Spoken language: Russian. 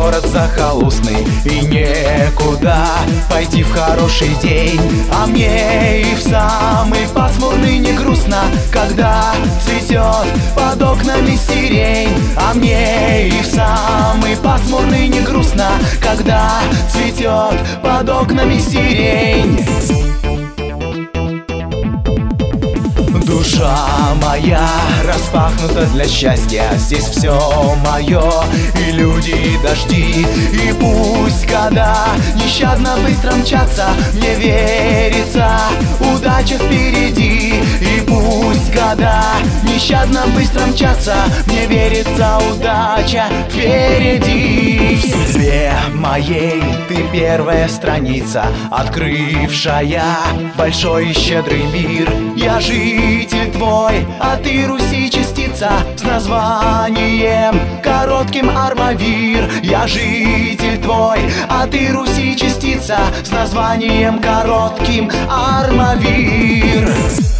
город захолустный, и некуда пойти в хороший день. А мне и в самый пасмурный не грустно, когда цветет под окнами сирень. А мне и в самый пасмурный не грустно, когда цветет под окнами сирень. Душа моя распахнута для счастья, здесь все мое, и люди, и дожди. И пусть года нещадно быстро мчатся, мне верится, удача впереди. И пусть года нещадно быстро мчатся, мне верится, удача впереди. В судьбе моей ты первая страница, открывшая большой и щедрый мир. Я житель твой, а ты Руси частица с названием коротким Армавир. Я житель твой, а ты Руси частица с названием коротким Армавир.